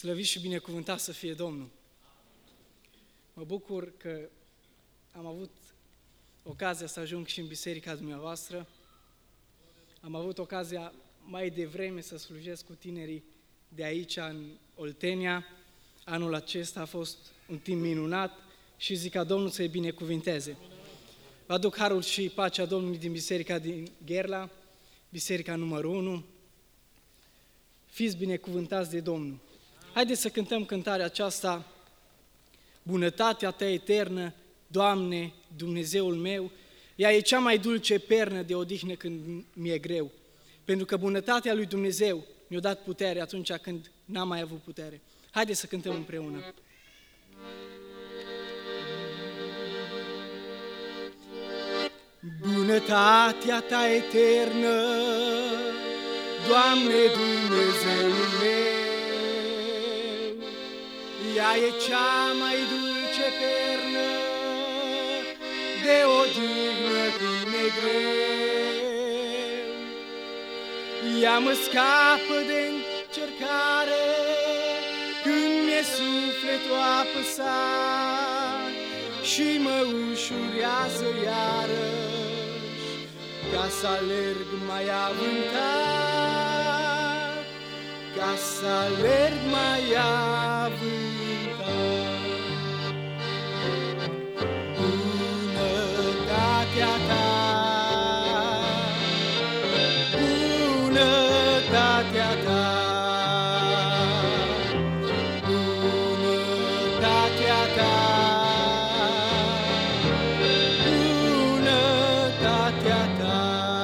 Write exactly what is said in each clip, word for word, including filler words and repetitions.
Slăvit și binecuvântat să fie Domnul! Mă bucur că am avut ocazia să ajung și în biserica dumneavoastră. Am avut ocazia mai devreme să slujesc cu tinerii de aici, în Oltenia. Anul acesta a fost un timp minunat și zic ca Domnul să-i binecuvinteze. Vă aduc harul și pacea Domnului din biserica din Gherla, biserica numărul unu. Fiți binecuvântați de Domnul! Haideți să cântăm cântarea aceasta: bunătatea Ta eternă, Doamne, Dumnezeul meu, ea e cea mai dulce pernă de odihnă când mi-e greu. Pentru că bunătatea lui Dumnezeu mi-a dat putere atunci când n-am mai avut putere. Haideți să cântăm împreună. Bunătatea Ta eternă, Doamne, Dumnezeul meu, ea e cea mai dulce pernă de odihnă când mi-e greu. Ea mă scapă de încercare când mi-e sufletul apăsat și mă ușurează iarăși ca să alerg mai avântat, ca să alerg mai avântat. Bunătatea Ta, bunătatea Ta, bunătatea Ta, bunătatea Ta.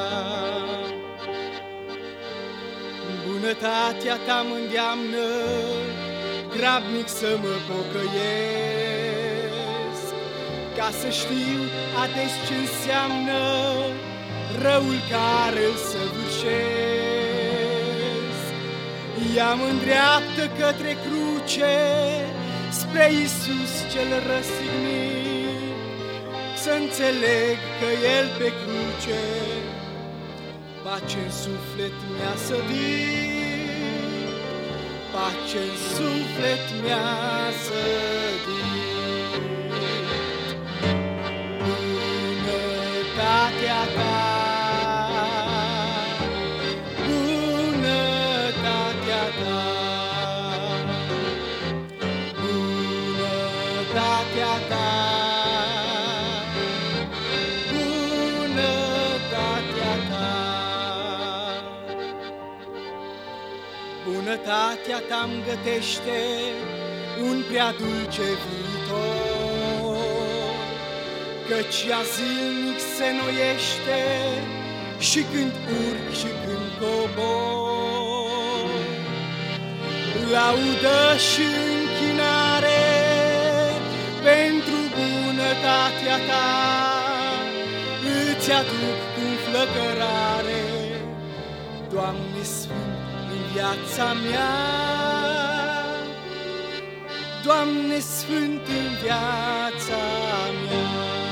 Bunătatea Ta mă îndeamnă grabnic să mă pocăiesc, ca să știu ades ce înseamnă răul care îl săvârșesc. Ea mă îndreaptă către cruce, spre Iisus cel răstignit, să înțeleg că El pe cruce pace-n suflet mi-a sădit, pace-n suflet mi-a sădit. Bunătatea Ta, bunătatea Ta, bunătatea Ta, bunătatea Ta. Bunătatea Ta-mi gătește un prea dulce viitor, căci ea zilnic se noiește și când urc și când cobor. Laudă și închinare pentru bunătatea Ta îți aduc cu înflăcărare, Doamne Sfânt, în viața mea, Doamne Sfânt, în viața mea.